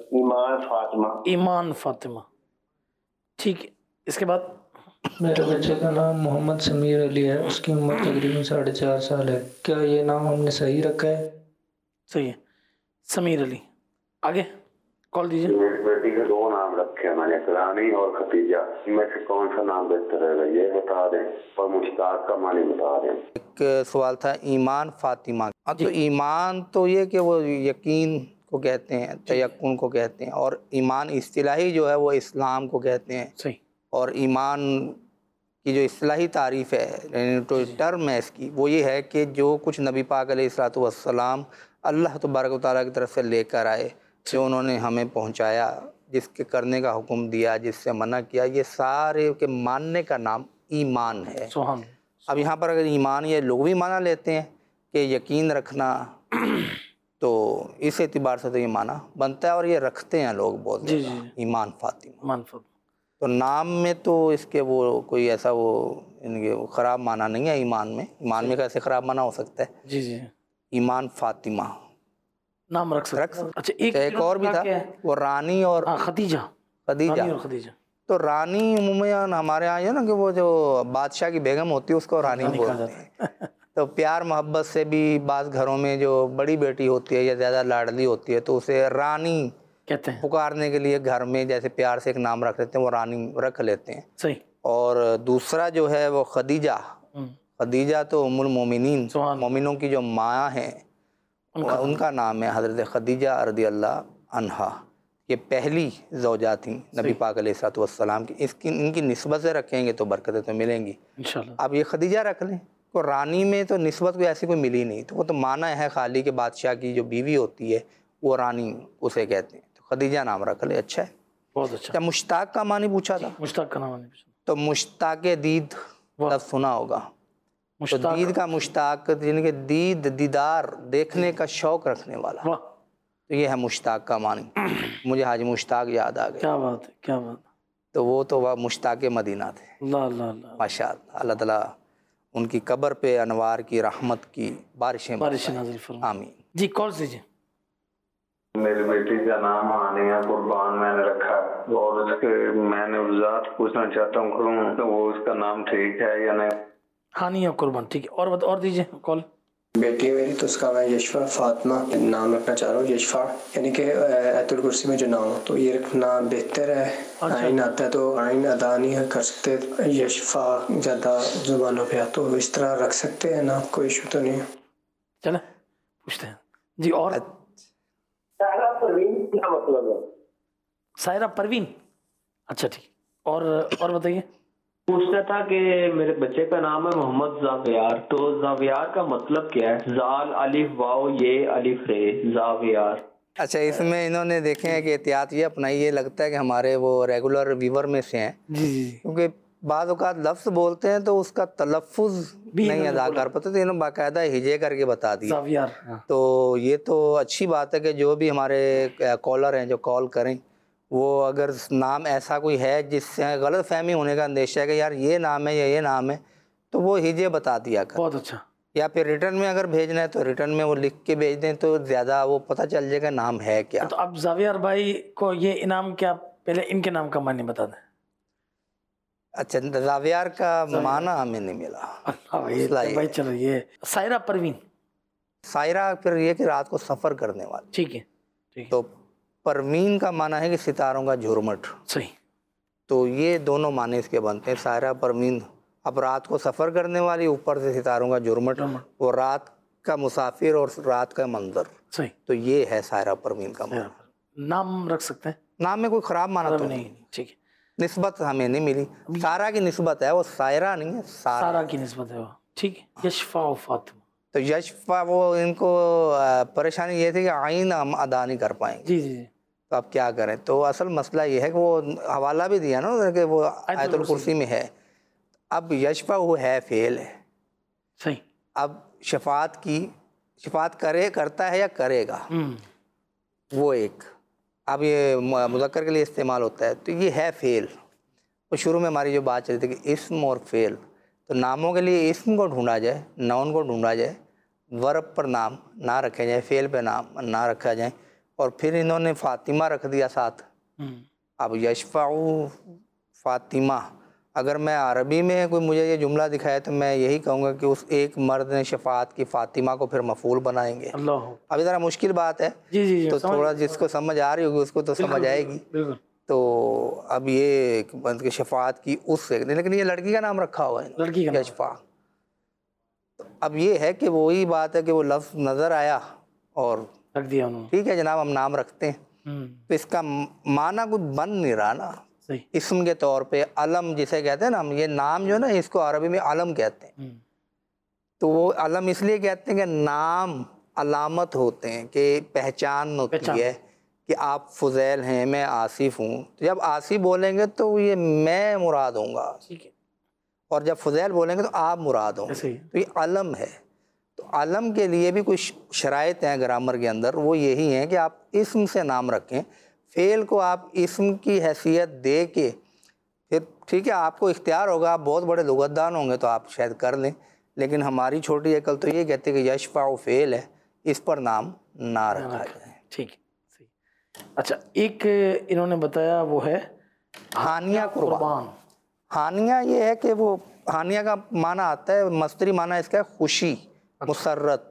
ایمان فاطمہ. ٹھیک ہے. اس کے بعد میرے بچے کا نام محمد سمیر علی ہے، اس کی عمر تقریباً 4.5 سال ہے. کیا یہ نام ہم نے صحیح رکھا ہے؟ صحیح ہے. سمیر علی. آگے کال دیجیے. میری بیٹی کے 2 نام رکھے ہیں میں نے، رانی اور ختیجہ. میں سے کون سا نام بہتر ہے یہ بتا دیں، اور مشتاق کا معنی بتا دیں. ایک سوال تھا ایمان فاطمہ. تو ایمان تو یہ کہ وہ یقین کو کہتے ہیں، تیقن کو کہتے ہیں، اور ایمان اصطلاحی جو ہے وہ اسلام کو کہتے ہیں. صحیح. اور ایمان کی جو اصطلاحی تعریف ہے، یعنی تو ٹرم ہے اس کی، وہ یہ ہے کہ جو کچھ نبی پاک علیہ الصلوۃ والسلام اللہ تبارک و تعالیٰ کی طرف سے لے کر آئے، جو انہوں نے ہمیں پہنچایا، جس کے کرنے کا حکم دیا، جس سے منع کیا، یہ سارے کے ماننے کا نام ایمان ہے. اب یہاں پر اگر ایمان یہ لغوی معنی لیتے ہیں کہ یقین رکھنا، تو اس اعتبار سے تو یہ معنی بنتا ہے اور یہ رکھتے ہیں لوگ بہت زیادہ. ایمان فاطمہ. تو نام میں تو اس کے وہ کوئی ایسا وہ ان کے خراب معنی نہیں ہے. ایمان میں کیسے خراب معنی ہو سکتا ہے؟ جی ایمان فاطمہ نام رکھ سکتے. اچھا ایک اور بھی تھا، وہ رانی اور خدیجہ. تو رانی عموماً ہمارے یہاں ہے نا کہ وہ جو بادشاہ کی بیگم ہوتی ہے اس کو رانی بولتے ہیں. تو پیار محبت سے بھی بعض گھروں میں جو بڑی بیٹی ہوتی ہے یا زیادہ لاڈلی ہوتی ہے تو اسے رانی کہتے ہیں پکارنے کے لیے گھر میں جیسے پیار سے ایک نام رکھ لیتے ہیں, وہ رانی رکھ لیتے ہیں. صحیح. اور دوسرا جو ہے وہ خدیجہ. خدیجہ تو ام المومنین, مومنوں کی جو ماں ہیں, ان کا نام ہے حضرت خدیجہ رضی اللہ عنہا. یہ پہلی زوجہ تھیں نبی پاک علیہ الصلوۃ والسلام کی. ان کی نسبت سے رکھیں گے تو برکتیں تو ملیں گی انشاءاللہ. اب یہ خدیجہ رکھ لیں. کو رانی میں تو نسبت کوئی ایسی کوئی ملی نہیں, تو وہ تو معنی ہے خالی کہ بادشاہ کی جو بیوی ہوتی ہے وہ رانی اسے کہتے ہیں. تو خدیجہ نام رکھ لے, اچھا ہے, بہت اچھا. کیا مشتاق کا معنی پوچھا تھا؟ مشتاق کا نام نہیں. تو مشتاق دید لفظ سنا ہوگا. تو دید کا مشتاق یعنی کہ دیدار, دیکھنے کا شوق رکھنے والا, تو یہ ہے مشتاق کا معنی. مجھے حاجی مشتاق یاد آ گیا. کیا بات ہے, کیا بات. تو وہ تو مشتاق مدینہ تھے. اللہ اللہ اللہ, ماشاء اللہ. اللہ تعالیٰ ان کی قبر پہ انوار کی رحمت کی بارشیں نازل فرمائے. آمین. جی کال دیجیے. میری بیٹی کا نام ہانیہ قربان میں نے رکھا ہے, اور اس کے میں نے ذات پوچھنا چاہتا ہوں کہ وہ اس کا نام ٹھیک ہے یا نہیں. ہانیہ قربان, ٹھیک ہے. اور دیجیے کال. بیٹی ہے میری, تو اس کا میں یشفا فاطمہ نام رکھنا چاہ رہا ہوں. یشفا یعنی کہ آیت الکرسی میں جو نام ہو تو یہ رکھنا بہتر ہے. آئین آتا ہے تو آئین ادا نہیں کر سکتے, یشفا زیادہ زبانوں پہ تو اس طرح رکھ سکتے ہیں نا, کوئی ایشو تو نہیں ہے. چلیں پوچھتے ہیں جی. اور سائرہ پروین کیا مطلب ہے؟ سائرہ پروین, اچھا ٹھیک. اور بتائیے. پوچھنا تھا کہ میرے بچے کا نام ہے محمد زاویار, تو زاویار کا مطلب کیا ہے؟ زال الف واو یہ الف رے, زاویار. اچھا, اس میں انہوں نے دیکھے ہیں کہ احتیاط یہ اپنائی, یہ لگتا ہے کہ ہمارے وہ ریگولر ویور میں سے ہیں, کیونکہ بعض اوقات لفظ بولتے ہیں تو اس کا تلفظ نہیں ادا کر پاتے, تو انہوں باقاعدہ ہجے کر کے بتا دیا. تو یہ تو اچھی بات ہے کہ جو بھی ہمارے کالر ہیں جو کال کریں, وہ اگر نام ایسا کوئی ہے جس سے غلط فہمی ہونے کا اندیشہ ہے کہ یار یہ نام ہے یا یہ نام ہے, تو وہ ہجے بتا دیا کر. بہت اچھا. یا پھر ریٹرن میں اگر بھیجنا ہے تو ریٹرن میں وہ لکھ کے بھیج دیں تو زیادہ وہ پتہ چل جائے گا نام ہے کیا. تو اب زاویار بھائی کو یہ انعام کیا, پہلے ان کے نام کا معنی بتا دیں. اچھا, زاویار کا معنی ہمیں نہیں ملا بھائی. چلو یہ سائرہ پروین. سائرہ پھر یہ کہ رات کو سفر کرنے والی. ٹھیک ہے. تو پروین کا معنی ہے کہ ستاروں کا جھرمٹ. صحیح. تو یہ دونوں معنی اس کے بنتے ہیں, سائرہ پروین. اب رات کو سفر کرنے والی, اوپر سے ستاروں کا جھرمٹ, وہ رات کا مسافر اور رات کا منظر. صحیح. تو یہ ہے سائرہ پروین کا معنی. نام رکھ سکتے ہیں, نام میں کوئی خراب معنی تو نہیں. ٹھیک ہے. نسبت ہمیں نہیں ملی, سارا کی نسبت ہے, وہ سائرہ نہیں ہے, سارا کی نسبت ہے وہ. ٹھیک ہے. یشفا و فاطمہ. تو یشفا, وہ ان کو پریشانی یہ تھی کہ آئین ہم ادا نہیں کر پائیں گے. جی. تو اب کیا کریں, تو اصل مسئلہ یہ ہے کہ وہ حوالہ بھی دیا نا کہ وہ آیت الکرسی میں ہے. اب یشفا وہ ہے فعل ہے. صحیح. اب شفاعت کرتا ہے یا کرے گا, وہ ایک. اب یہ مذکر کے لیے استعمال ہوتا ہے, تو یہ ہے فعل. تو شروع میں ہماری جو بات چلی تھی کہ اسم اور فعل, تو ناموں کے لیے اسم کو ڈھونڈا جائے, نون کو ڈھونڈا جائے, ورب پر نام نہ رکھے جائیں, فعل پہ نام نہ رکھا جائے, اور پھر انہوں نے فاطمہ رکھ دیا ساتھ. اب یشفع فاطمہ, اگر میں عربی میں کوئی مجھے یہ جملہ دکھائے تو میں یہی کہوں گا کہ اس ایک مرد نے شفاعت کی فاطمہ کو پھر مفعول بنائیں گے. ابھی ذرا مشکل بات ہے, تو تھوڑا جس کو سمجھ آ رہی ہوگی اس کو تو سمجھ آئے گی. تو اب یہ شفاعت کی اس سے, لیکن یہ لڑکی کا نام رکھا ہوا ہے, لڑکی کا یشفع. اب یہ ہے کہ وہی بات ہے کہ وہ لفظ نظر آیا اور رکھ دیا انہوں نے. ٹھیک ہے جناب, ہم نام رکھتے ہیں, تو اس کا معنی کچھ بن نہیں رہا نا. اسم کے طور پہ علم جسے کہتے ہیں نا, ہم یہ نام جو نا اس کو عربی میں علم کہتے ہیں. تو وہ علم اس لیے کہتے ہیں کہ نام علامت ہوتے ہیں, کہ پہچان ہوتی ہے کہ آپ فضیل ہیں, میں آصف ہوں. تو جب آصف بولیں گے تو یہ میں مراد ہوں گا, اور جب فضیل بولیں گے تو آپ مراد ہوں گے. تو یہ علم ہے. تو علم کے لیے بھی کچھ شرائط ہیں گرامر کے اندر, وہ یہی ہیں کہ آپ اسم سے نام رکھیں, فعل کو آپ اسم کی حیثیت دے کے, پھر ٹھیک ہے آپ کو اختیار ہوگا, آپ بہت بڑے لغتدان ہوں گے تو آپ شاید کر لیں, لیکن ہماری چھوٹی عقل تو یہ کہتے ہیں کہ یشفع فعل ہے, اس پر نام نہ رکھا جائے. ٹھیک ہے. اچھا, ایک انہوں نے بتایا وہ ہے हानिया कुर्बान। हानिया ये है कि वो हानिया का माना आता है, मस्तरी माना इसका है खुशी, मुसर्रत।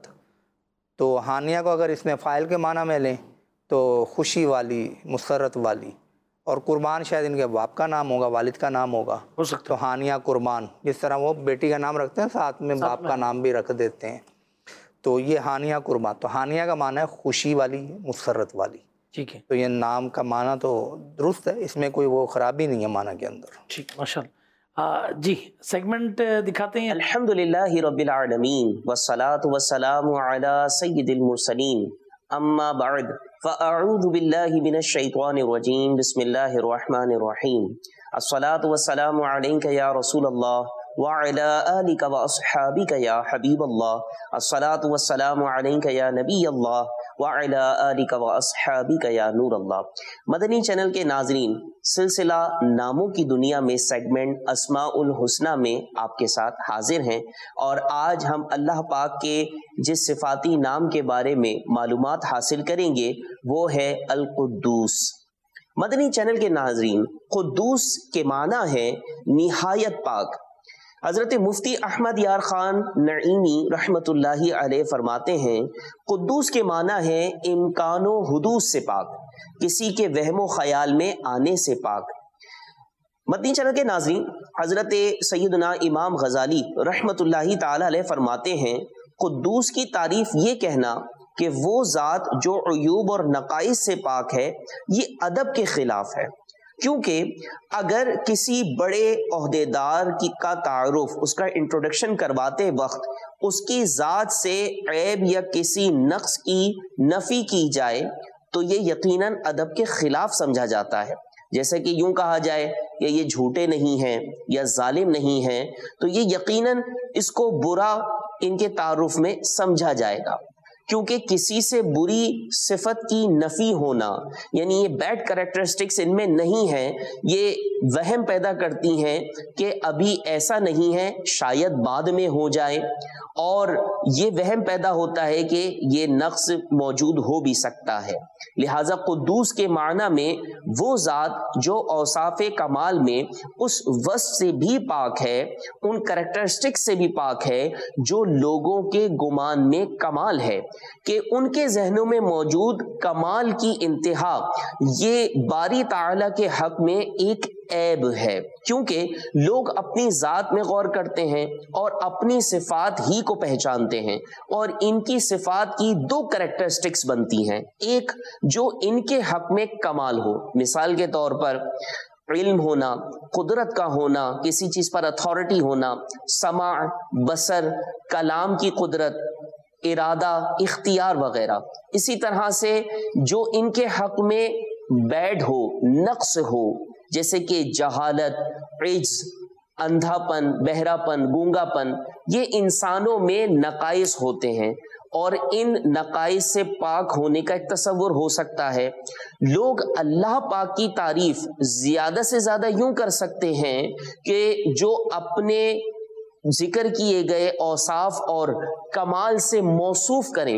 तो हानिया को अगर इसमें फ़ाइल के माना में लें तो खुशी वाली, मुसर्रत वाली। और कुर्बान शायद इनके बाप का नाम होगा, वालिद का नाम होगा, हो सकता तो हानिया कुर्बान। जिस तरह वो बेटी का नाम रखते हैं साथ में बाप का नाम भी रख देते हैं, तो ये हानिया कुर्बान। तो हानिया का माना है खुशी वाली, मुसर्रत वाली। ठीक है, तो ये नाम का माना तो दुरुस्त है, इसमें कोई वो खराबी नहीं है माना के अंदर। ठीक, माशाअल्लाह। जी, सेगमेंट दिखाते हैं। अल्हम्दुलिल्लाहि रब्बिल आलमीन वस्सलातु वस्सलामु अला सय्यिदिल मुरसलीन अम्मा बअद फ़अऊज़ु बिल्लाहि मिनश शैतानिर रजीम बिस्मिल्लाहिर रहमानिर रहीम अस्सलातु वस्सलामु अलैका या रसूलल्लाह व अला आलिका व अस्हाबिका या हबीबल्लाह अस्सलातु वस्सलामु अलैका या नबीयल्लाह व अला आलिका व अस्हाबिका या नूरल्लाह। मदनी चैनल के नाजरीन, सिलसिला नामों की दुनिया में सेगमेंट अस्माउल हुस्ना में आपके साथ हाजिर हैं और आज हम अल्लाह पाक के जिस सिफाती नाम के बारे में मालूमात हासिल करेंगे वो है अल कुद्दूस। मदनी चैनल के नाजरीन, कुद्दूस के माना है निहायत पाक। हजरत मुफ्ती अहमद यार खान नईमी रहमतुल्लाहि अलैह फरमाते हैं, कुद्दूस के माना है इम्कानो हुदूस से पाक, किसी के वहमो ख्याल में आने से पाक। मदनी चैनल के नाजरीन, हजरत सैयदना इमाम गजाली रहमतुल्लाहि ताला अलैह फरमाते हैं, कुद्दूस की तारीफ ये कहना कि वो ज़ात जो अयूब और नकाइस से पाक है, ये अदब के खिलाफ है। क्योंकि अगर किसी बड़े ओहदेदार की का तारुफ, उसका इंट्रोडक्शन करवाते वक्त उसकी ज़ात से ऐब या किसी नक्स की नफ़ी की जाए तो ये यकीनन अदब के खिलाफ समझा जाता है। जैसे कि यूं कहा जाए कि ये झूठे नहीं हैं या जालिम नहीं हैं, तो ये यकीनन इसको बुरा इनके तारुफ में समझा जाएगा। क्योंकि किसी से बुरी सिफत की नफी होना, यानी ये बैड कैरेक्टरिस्टिक्स इनमें नहीं है, ये वहम पैदा करती हैं कि अभी ऐसा नहीं है, शायद बाद में हो जाए, और ये वहम पैदा होता है कि ये नक्स मौजूद हो भी सकता है। लिहाजा कुद्दूस के माना में वो ज़ात जो औसाफ़े कमाल में उस वस्फ से भी पाक है, उन कैरेक्टरिस्टिक्स से भी पाक है जो लोगों के गुमान में कमाल है, कि उनके जहनों में मौजूद कमाल की इंतहा ये बारी ताला के हक में एक ऐब है। क्योंकि लोग अपनी ज़ात में गौर करते हैं और अपनी सिफात ही को पहचानते हैं, और इनकी सिफात की दो कैरेक्टरिस्टिक्स बनती हैं, एक जो इनके हक में कमाल हो, मिसाल के तौर पर इल्म होना, कुदरत का होना, किसी चीज़ पर अथॉरिटी होना, समा, बसर, कलाम की कुदरत, इरादा, इख्तियार वगैरह। इसी तरह से जो इनके हक में बैड हो, नक्स हो, जैसे कि जहालत, इज्ज, अंधापन, बहरापन, गूंगापन, ये इंसानों में नकाइस होते हैं, और इन नकाइस से पाक होने का एक तसव्वुर हो सकता है। लोग अल्लाह पाक की तारीफ ज्यादा से ज्यादा यूं कर सकते हैं कि जो अपने जिक्र किए गए औसाफ और कमाल से मौसूफ करें,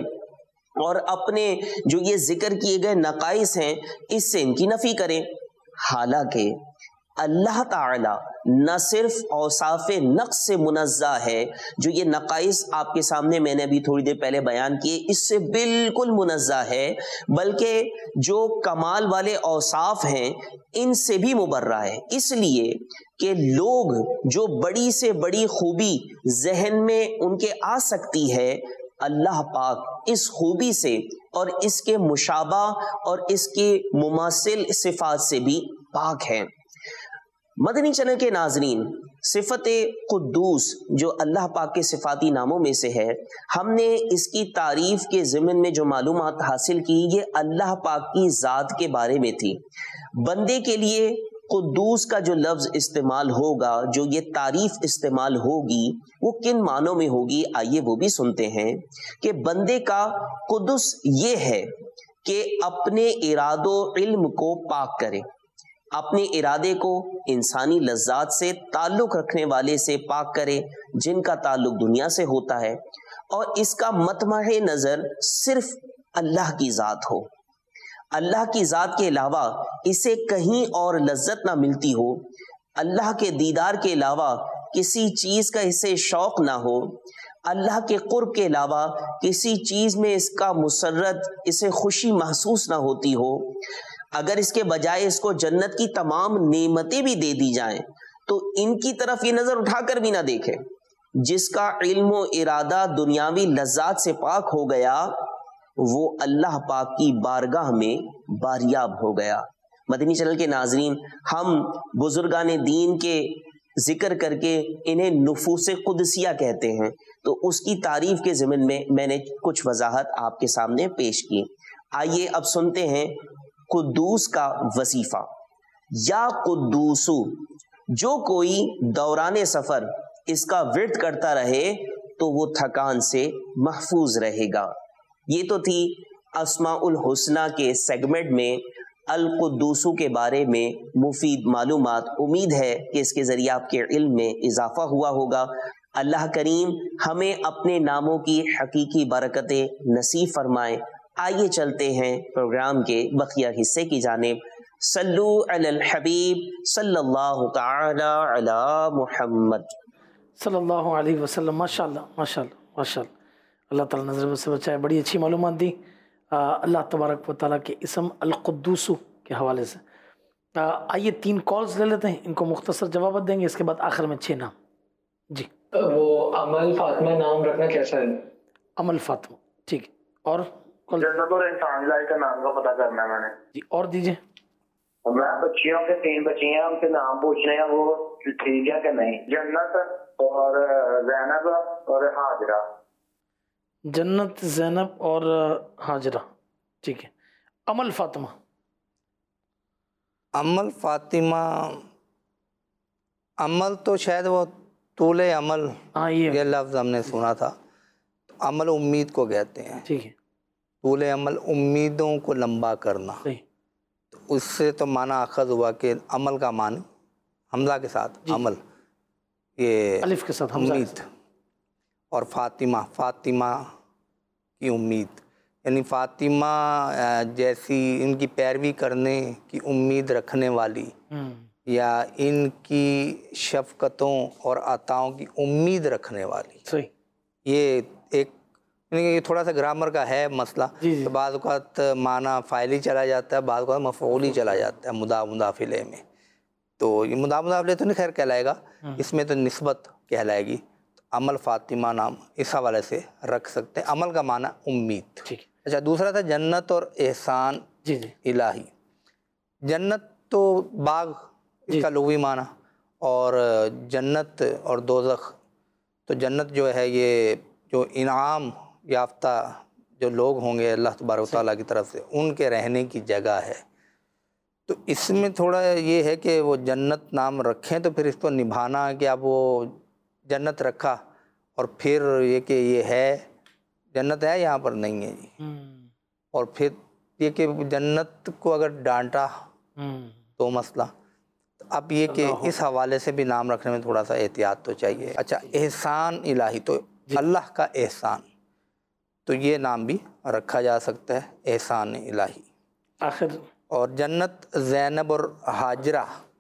और अपने जो ये जिक्र किए गए नकाइस हैं इससे इनकी नफी करें। हालांकि अल्लाह ताला न सिर्फ औसाफ़े नक्स से मुनज़्ज़ा है, जो ये नकाइस आपके सामने मैंने अभी थोड़ी देर पहले बयान किए इससे बिल्कुल मुनज़्ज़ा है, बल्कि जो कमाल वाले औसाफ़ हैं इनसे भी मुबर्रा है। इसलिए कि लोग जो बड़ी से बड़ी खूबी जहन में उनके आ सकती है, अल्लाह पाक इस खूबी से और इसके मुशाबा और इसके मुमासिल सिफात से भी पाक है। मदनी चैनल के नाजरीन, सिफत कुद्दूस जो अल्लाह पाक के सिफाती नामों में से है, हमने इसकी तारीफ के ज़िमन में जो मालूमात हासिल की ये अल्लाह पाक की ज़ात के बारे में थी। बंदे के लिए कुद्दूस का जो लफ्ज़ इस्तेमाल होगा, जो ये तारीफ इस्तेमाल होगी, वो किन मानों में होगी, आइए वो भी सुनते हैं। कि बंदे का कुद्दूस ये है कि अपने इरादो इल्म को पाक करे, अपने इरादे को इंसानी लज्जात से ताल्लुक़ रखने वाले से पाक करे जिनका ताल्लुक़ दुनिया से होता है, और इसका मतमहे नज़र सिर्फ अल्लाह की ज़ात हो। اللہ کی ذات کے علاوہ اسے کہیں اور لذت نہ ملتی ہو، اللہ کے دیدار کے علاوہ کسی چیز کا اسے شوق نہ ہو، اللہ کے قرب کے علاوہ کسی چیز میں اس کا مسرت، اسے خوشی محسوس نہ ہوتی ہو، اگر اس کے بجائے اس کو جنت کی تمام نعمتیں بھی دے دی جائیں تو ان کی طرف یہ نظر اٹھا کر بھی نہ دیکھے۔ جس کا علم و ارادہ دنیاوی لذات سے پاک ہو گیا وہ اللہ پاک کی بارگاہ میں باریاب ہو گیا۔ مدنی چینل کے ناظرین، ہم بزرگان دین کے ذکر کر کے انہیں نفوس قدسیہ کہتے ہیں، تو اس کی تعریف کے ضمن میں میں نے کچھ وضاحت آپ کے سامنے پیش کی۔ آئیے اب سنتے ہیں قدوس کا وظیفہ۔ یا قدوسو، جو کوئی دوران سفر اس کا ورد کرتا رہے تو وہ تھکان سے محفوظ رہے گا۔ یہ تو تھی اسماء الحسنہ کے سیگمنٹ میں القدوسو کے بارے میں مفید معلومات۔ امید ہے کہ اس کے ذریعے آپ کے علم میں اضافہ ہوا ہوگا۔ اللہ کریم ہمیں اپنے ناموں کی حقیقی برکتیں نصیب فرمائے۔ آئیے چلتے ہیں پروگرام کے بقیہ حصے کی جانب۔ صلو علی الحبیب صلی اللہ تعالی علی محمد صلی اللہ علیہ وسلم۔ ماشاءاللہ ماشاءاللہ ماشاءاللہ، اللہ تعالیٰ نظر سے بچائے، بڑی اچھی معلومات دی اللہ تبارک و تعالیٰ کے اسم القدوس کے حوالے سے۔ آئیے 3 کالز لے لیتے ہیں، ان کو مختصر جوابات دیں گے، اس کے بعد آخر میں 6 نام۔ جی، وہ عمل فاطمہ نام رکھنا کیسا ہے؟ عمل فاطمہ، ٹھیک ہے۔ اور جنت اور انسان لائی کا نام کا پتہ کرنا ہے میں نے جی، اور دیجیے۔ میں بچیوں کے 3 بچی ہیں، ان کے نام پوچھنے ہیں، وہ ٹھیک ہے کہ نہیں؟ جنت اور زینب اور حاجرہ۔ جنت، زینب اور حاجرہ، ٹھیک ہے۔ عمل فاطمہ، عمل فاطمہ، عمل تو شاید وہ طول عمل، یہ لفظ ہم نے سنا تھا، عمل امید کو کہتے ہیں، ٹھیک ہے۔ طول عمل امیدوں کو لمبا کرنا، تو اس سے تو معنی اخذ ہوا کہ عمل کا معنی حمزہ کے ساتھ عمل، یہ الف کے ساتھ حمزہ امید، اور فاطمہ، فاطمہ کی امید، یعنی فاطمہ جیسی ان کی پیروی کرنے کی امید رکھنے والی، یا ان کی شفقتوں اور عطاؤں کی امید رکھنے والی۔ صحیح، یہ ایک یہ تھوڑا سا گرامر کا ہے مسئلہ، تو بعض اوقات معنی فاعلی چلا جاتا ہے، بعض اوقات مفعولی چلا جاتا ہے مضاف الیہ میں، تو یہ مضاف الیہ تو نہیں خیر کہلائے گا، اس میں تو نسبت کہلائے گی۔ عمل فاطمہ نام اس حوالے سے رکھ سکتے ہیں، عمل کا معنی امید۔ اچھا، دوسرا تھا جنت اور احسان الہی۔ جنت تو باغ، اس کا لغوی معنی، اور جنت اور دوزخ، تو جنت جو ہے یہ جو انعام یافتہ جو لوگ ہوں گے اللہ تبارک و تعالیٰ کی طرف سے، ان کے رہنے کی جگہ ہے۔ تو اس میں تھوڑا یہ ہے کہ وہ جنت نام رکھیں تو پھر اس کو نبھانا کہ اب وہ جنت رکھا اور پھر یہ کہ یہ ہے جنت ہے یہاں پر نہیں ہے جی، اور پھر یہ کہ جنت کو اگر ڈانٹا تو مسئلہ، اب یہ کہ اس حوالے سے بھی نام رکھنے میں تھوڑا سا احتیاط تو چاہیے۔ اچھا، احسان الہی، تو اللہ کا احسان، تو یہ نام بھی رکھا جا سکتا ہے، احسان الہی۔ آخر اور جنت، زینب اور حاجرہ،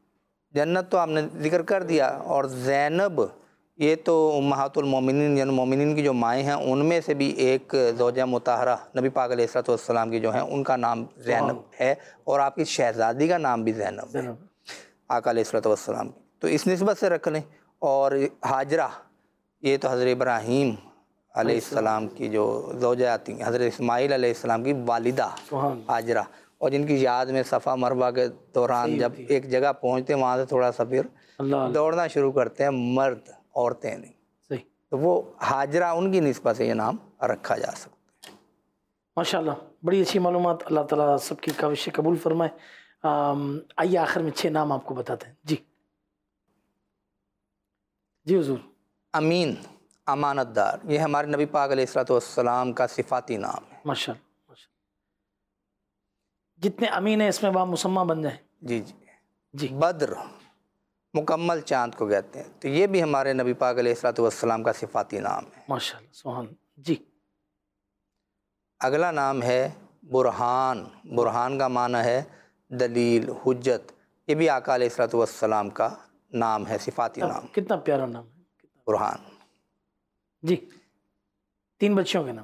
جنت تو ہم نے ذکر کر دیا، اور زینب یہ تو امہات المومنین، یعنی مومنین کی جو مائیں ہیں ان میں سے بھی ایک زوجہ مطہرہ نبی پاک علیہ الصلوۃ والسلام کی جو ہیں ان کا نام زینب ہے، اور آپ کی شہزادی کا نام بھی زینب ہے آقا علیہ الصلوۃ والسلام کی، تو اس نسبت سے رکھ لیں۔ اور حاجرہ یہ تو حضرت ابراہیم علیہ السلام کی جو زوجہ آتی ہیں، حضرت اسماعیل علیہ السلام کی والدہ حاجرہ، اور جن کی یاد میں صفا مروہ کے دوران جب ایک جگہ پہنچتے ہیں وہاں سے تھوڑا سا پھر دوڑنا شروع کرتے ہیں، مرد عورتیں نہیں، تو وہ حاجرہ ان کی نسبت سے یہ نام رکھا جا سکتا ہے۔ ماشاءاللہ، بڑی اچھی معلومات، اللہ تعالیٰ سب کی کاوشیں قبول فرمائے۔ آئیے آخر میں 6 نام آپ کو بتاتے ہیں۔ جی جی حضور۔ امین، امانت دار، یہ ہمارے نبی پاک علیہ الصلوۃ والسلام کا صفاتی نام ہے۔ ماشاءاللہ، جتنے امین ہیں اس میں باب مسمہ بن جائیں۔ جی جی جی۔ بدر، مکمل چاند کو کہتے ہیں، تو یہ بھی ہمارے نبی پاک علیہ الصلوۃ والسلام کا صفاتی نام ہے۔ ماشاءاللہ، سبحان۔ جی، اگلا نام ہے برہان، برہان کا معنی ہے دلیل، حجت. یہ بھی آقا علیہ الصلوۃ والسلام کا نام ہے، صفاتی نام. کتنا پیارا نام ہے برہان. جی 3 بچیوں کے نام.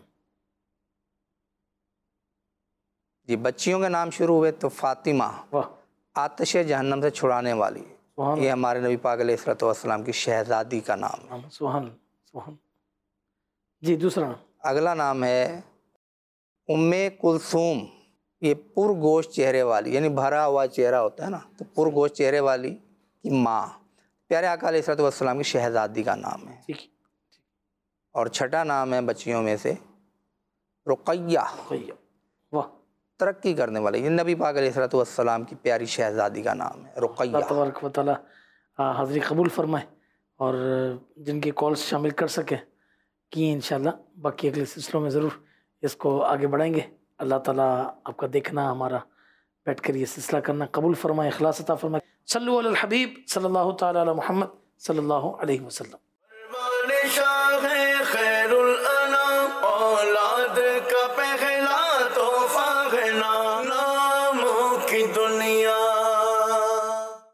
جی بچیوں کے نام شروع ہوئے تو فاطمہ، آتش جہنم سے چھڑانے والی. یہ ہمارے نبی پاک علیہ الصلوۃ والسلام کی شہزادی کا نام ہے. سبحان سبحان. جی دوسرا نام. اگلا نام ہے ام کلثوم. یہ پرگوشت چہرے والی، یعنی بھرا ہوا چہرہ ہوتا ہے نا، تو پرگوشت چہرے والی کی ماں. پیارے آقا علیہ الصلوۃ والسلام کی شہزادی کا نام ہے. اور چھٹا نام ہے بچیوں میں سے رقیہ. واہ، ترقی کرنے والے. یہ نبی پاک علیہ الصلوۃ والسلام کی پیاری شہزادی کا نام ہے رقیہ. اللہ تبارک و تعالیٰ حاضری قبول فرمائے، اور جن کی کالز شامل کر سکے کیے انشاءاللہ. باقی اگلے سلسلوں میں ضرور اس کو آگے بڑھائیں گے. اللہ تعالیٰ آپ کا دیکھنا، ہمارا بیٹھ کر یہ سلسلہ کرنا قبول فرمائے، اخلاص عطا فرمائے. صلو علی الحبیب صلی اللہ تعالیٰ علی محمد صلی اللہ علیہ وسلم.